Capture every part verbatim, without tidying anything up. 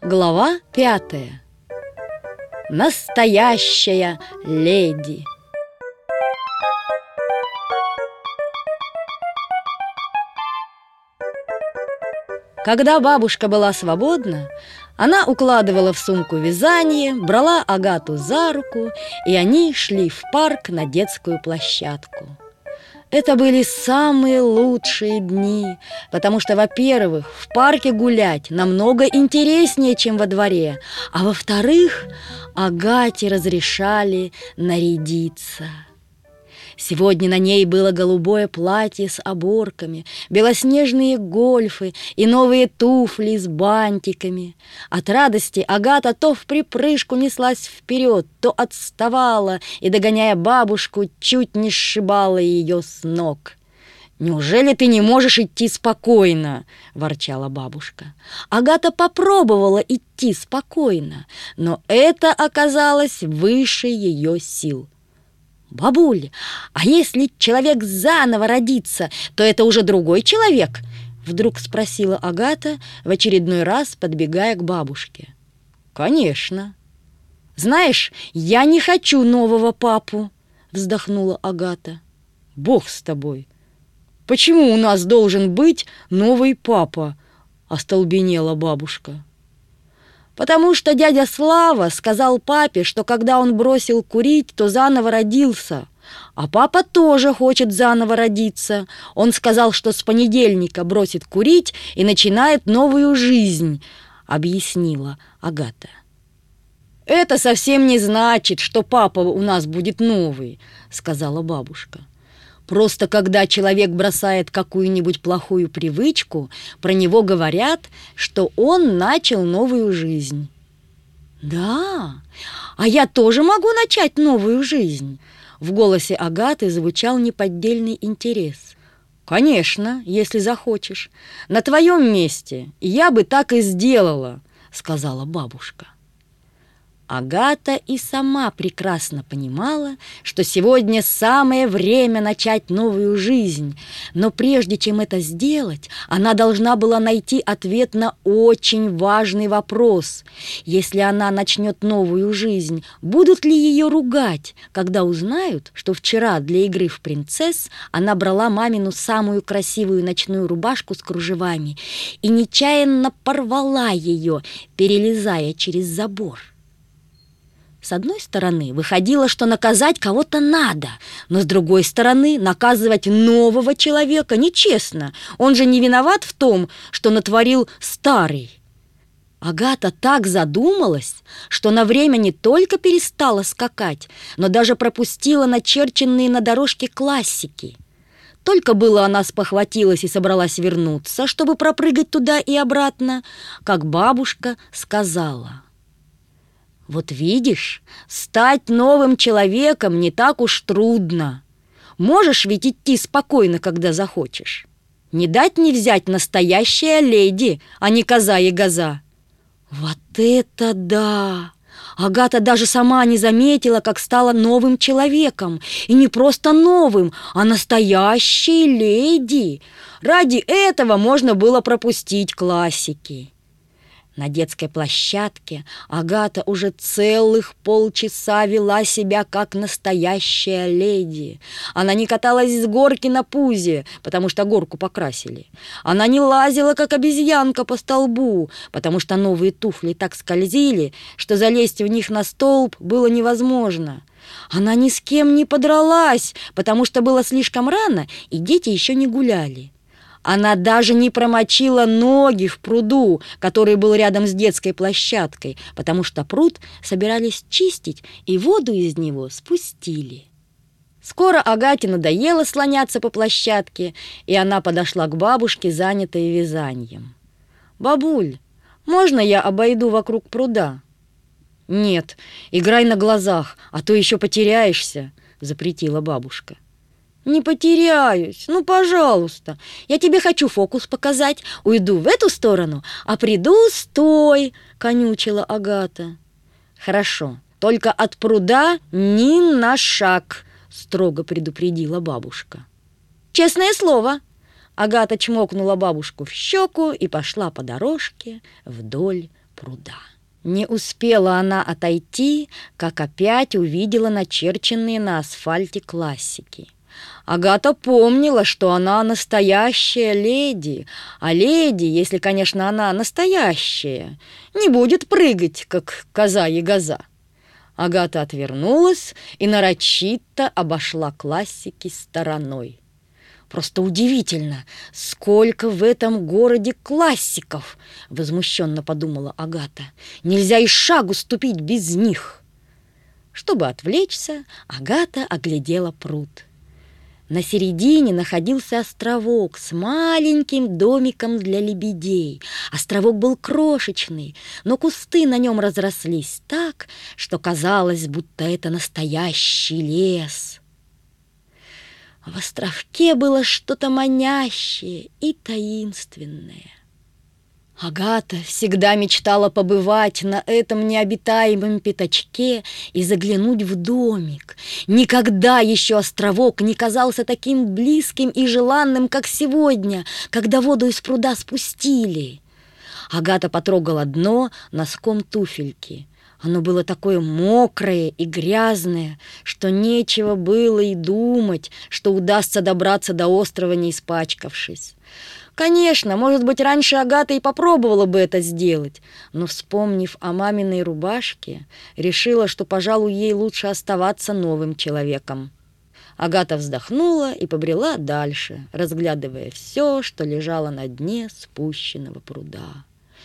Глава пятая. Настоящая леди. Когда бабушка была свободна, она укладывала в сумку вязание, брала Агату за руку, и они шли в парк на детскую площадку. Это были самые лучшие дни, потому что, во-первых, в парке гулять намного интереснее, чем во дворе, а во-вторых, Агате разрешали нарядиться. Сегодня на ней было голубое платье с оборками, белоснежные гольфы и новые туфли с бантиками. От радости Агата то вприпрыжку неслась вперед, то отставала и, догоняя бабушку, чуть не сшибала ее с ног. «Неужели ты не можешь идти спокойно?» – ворчала бабушка. Агата попробовала идти спокойно, но это оказалось выше ее сил. «Бабуль, а если человек заново родится, то это уже другой человек?» Вдруг спросила Агата, в очередной раз подбегая к бабушке. «Конечно». «Знаешь, я не хочу нового папу», вздохнула Агата. «Бог с тобой. Почему у нас должен быть новый папа?» остолбенела бабушка. «Потому что дядя Слава сказал папе, что когда он бросил курить, то заново родился. А папа тоже хочет заново родиться. Он сказал, что с понедельника бросит курить и начинает новую жизнь», — объяснила Агата. «Это совсем не значит, что папа у нас будет новый», — сказала бабушка. «Просто когда человек бросает какую-нибудь плохую привычку, про него говорят, что он начал новую жизнь». «Да, а я тоже могу начать новую жизнь?» В голосе Агаты звучал неподдельный интерес. «Конечно, если захочешь. На твоем месте я бы так и сделала», — сказала бабушка. Агата и сама прекрасно понимала, что сегодня самое время начать новую жизнь, но прежде чем это сделать, она должна была найти ответ на очень важный вопрос. Если она начнет новую жизнь, будут ли ее ругать, когда узнают, что вчера для игры в принцесс она брала мамину самую красивую ночную рубашку с кружевами и нечаянно порвала ее, перелезая через забор? С одной стороны, выходило, что наказать кого-то надо, но с другой стороны, наказывать нового человека нечестно. Он же не виноват в том, что натворил старый. Агата так задумалась, что на время не только перестала скакать, но даже пропустила начерченные на дорожке классики. Только было она спохватилась и собралась вернуться, чтобы пропрыгать туда и обратно, как бабушка сказала: «Вот видишь, стать новым человеком не так уж трудно. Можешь ведь идти спокойно, когда захочешь. Не дать не взять настоящая леди, а не коза и газа». Вот это да! Агата даже сама не заметила, как стала новым человеком. И не просто новым, а настоящей леди. Ради этого можно было пропустить классики. На детской площадке Агата уже целых полчаса вела себя как настоящая леди. Она не каталась с горки на пузе, потому что горку покрасили. Она не лазила, как обезьянка, по столбу, потому что новые туфли так скользили, что залезть в них на столб было невозможно. Она ни с кем не подралась, потому что было слишком рано, и дети еще не гуляли. Она даже не промочила ноги в пруду, который был рядом с детской площадкой, потому что пруд собирались чистить, и воду из него спустили. Скоро Агате надоело слоняться по площадке, и она подошла к бабушке, занятой вязанием. «Бабуль, можно я обойду вокруг пруда?» «Нет, играй на глазах, а то еще потеряешься», — запретила бабушка. «Не потеряюсь, ну, пожалуйста. Я тебе хочу фокус показать. Уйду в эту сторону, а приду с той», — конючила Агата. «Хорошо, только от пруда ни на шаг», — строго предупредила бабушка. «Честное слово». Агата чмокнула бабушку в щеку и пошла по дорожке вдоль пруда. Не успела она отойти, как опять увидела начерченные на асфальте классики. Агата помнила, что она настоящая леди, а леди, если, конечно, она настоящая, не будет прыгать, как коза-ягоза. Агата отвернулась и нарочито обошла классики стороной. «Просто удивительно, сколько в этом городе классиков!» — возмущенно подумала Агата. «Нельзя и шагу ступить без них!» Чтобы отвлечься, Агата оглядела пруд. На середине находился островок с маленьким домиком для лебедей. Островок был крошечный, но кусты на нем разрослись так, что казалось, будто это настоящий лес. В островке было что-то манящее и таинственное. Агата всегда мечтала побывать на этом необитаемом пятачке и заглянуть в домик. Никогда еще островок не казался таким близким и желанным, как сегодня, когда воду из пруда спустили. Агата потрогала дно носком туфельки. Оно было такое мокрое и грязное, что нечего было и думать, что удастся добраться до острова, не испачкавшись. Конечно, может быть, раньше Агата и попробовала бы это сделать, но, вспомнив о маминой рубашке, решила, что, пожалуй, ей лучше оставаться новым человеком. Агата вздохнула и побрела дальше, разглядывая все, что лежало на дне спущенного пруда.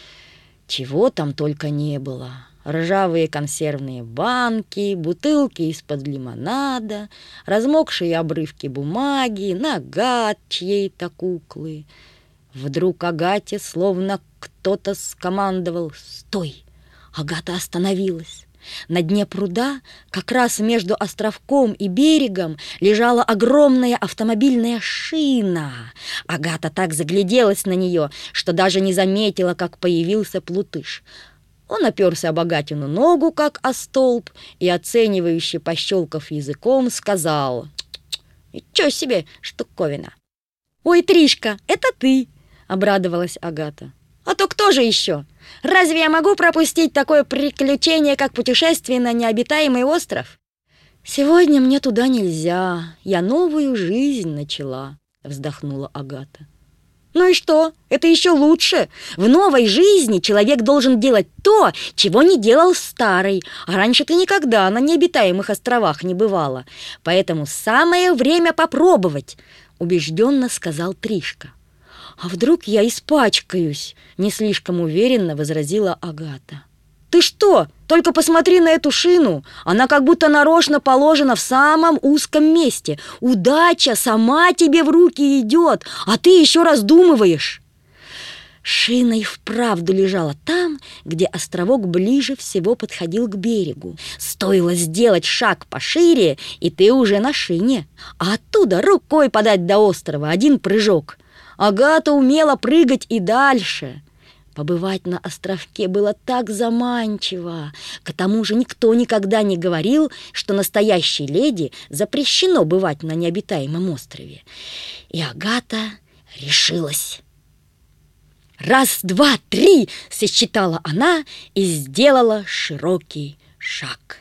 Чего там только не было. Ржавые консервные банки, бутылки из-под лимонада, размокшие обрывки бумаги, нога чьей-то куклы. Вдруг Агате словно кто-то скомандовал «Стой!». Агата остановилась. На дне пруда, как раз между островком и берегом, лежала огромная автомобильная шина. Агата так загляделась на нее, что даже не заметила, как появился Плутыш. Он оперся об Агатину ногу, как о столб, и, оценивающе пощелкав языком, сказал: «Ничего себе штуковина!» «Ой, Тришка, это ты!» — обрадовалась Агата. «А то кто же еще? Разве я могу пропустить такое приключение, как путешествие на необитаемый остров?» «Сегодня мне туда нельзя, я новую жизнь начала», — вздохнула Агата. «Ну и что? Это еще лучше. В новой жизни человек должен делать то, чего не делал в старой. А раньше ты никогда на необитаемых островах не бывала. Поэтому самое время попробовать», — убежденно сказал Тришка. «А вдруг я испачкаюсь?» — не слишком уверенно возразила Агата. «Ты что? Только посмотри на эту шину. Она как будто нарочно положена в самом узком месте. Удача сама тебе в руки идет, а ты еще раздумываешь». Шина и вправду лежала там, где островок ближе всего подходил к берегу. Стоило сделать шаг пошире, и ты уже на шине. А оттуда рукой подать до острова один прыжок. Агата умела прыгать и дальше. Побывать на островке было так заманчиво. К тому же никто никогда не говорил, что настоящей леди запрещено бывать на необитаемом острове. И Агата решилась. «Раз, два, три!» — сосчитала она и сделала широкий шаг.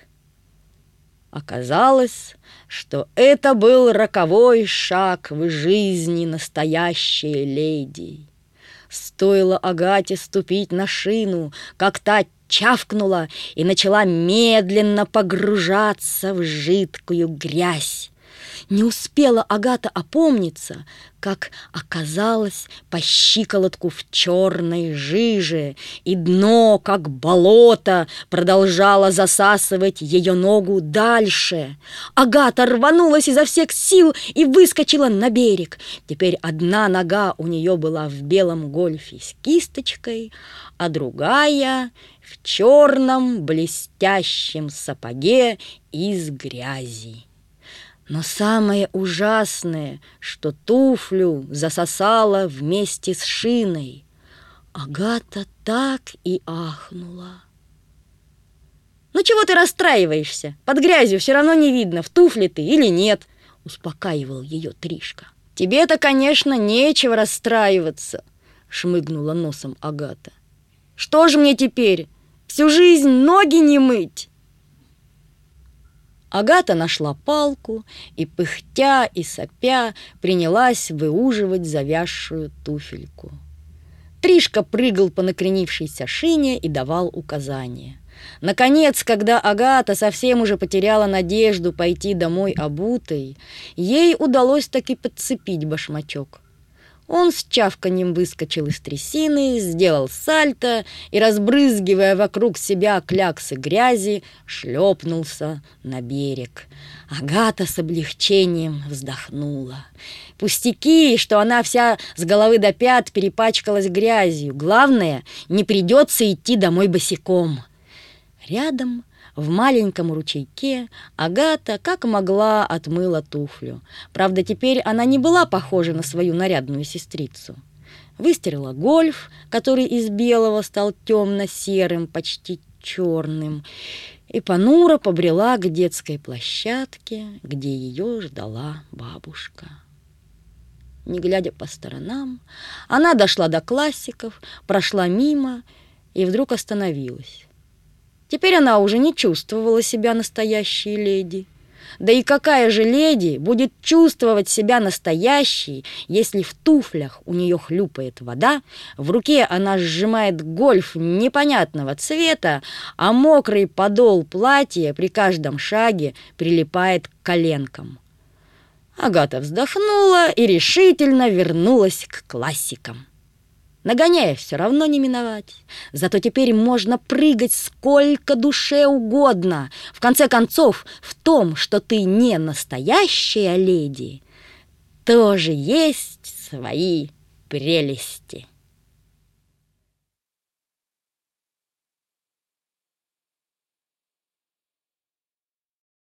Оказалось, что это был роковой шаг в жизни настоящей леди. Стоило Агате ступить на шину, как та чавкнула и начала медленно погружаться в жидкую грязь. Не успела Агата опомниться, как оказалась по щиколотку в черной жиже, и дно, как болото, продолжало засасывать ее ногу дальше. Агата рванулась изо всех сил и выскочила на берег. Теперь одна нога у нее была в белом гольфе с кисточкой, а другая в черном блестящем сапоге из грязи. Но самое ужасное, что туфлю засосала вместе с шиной. Агата так и ахнула. «Ну чего ты расстраиваешься? Под грязью все равно не видно, в туфле ты или нет», — успокаивал ее Тришка. «Тебе-то, конечно, нечего расстраиваться», — шмыгнула носом Агата. Что же мне теперь? Всю жизнь ноги не мыть?» Агата нашла палку и, пыхтя и сопя, принялась выуживать завязшую туфельку. Тришка прыгал по накренившейся шине и давал указания. Наконец, когда Агата совсем уже потеряла надежду пойти домой обутой, ей удалось таки подцепить башмачок. Он с чавканьем выскочил из трясины, сделал сальто и, разбрызгивая вокруг себя кляксы грязи, шлепнулся на берег. Агата с облегчением вздохнула. Пустяки, что она вся с головы до пят перепачкалась грязью. Главное, не придется идти домой босиком. Рядом, в маленьком ручейке, Агата как могла отмыла туфлю. Правда, теперь она не была похожа на свою нарядную сестрицу. Выстирала гольф, который из белого стал темно-серым, почти черным, и понуро побрела к детской площадке, где ее ждала бабушка. Не глядя по сторонам, она дошла до классиков, прошла мимо и вдруг остановилась. Теперь она уже не чувствовала себя настоящей леди. Да и какая же леди будет чувствовать себя настоящей, если в туфлях у нее хлюпает вода, в руке она сжимает гольф непонятного цвета, а мокрый подол платья при каждом шаге прилипает к коленкам? Агата вздохнула и решительно вернулась к классикам. Нагоняя все равно не миновать. Зато теперь можно прыгать сколько душе угодно. В конце концов, в том, что ты не настоящая леди, тоже есть свои прелести.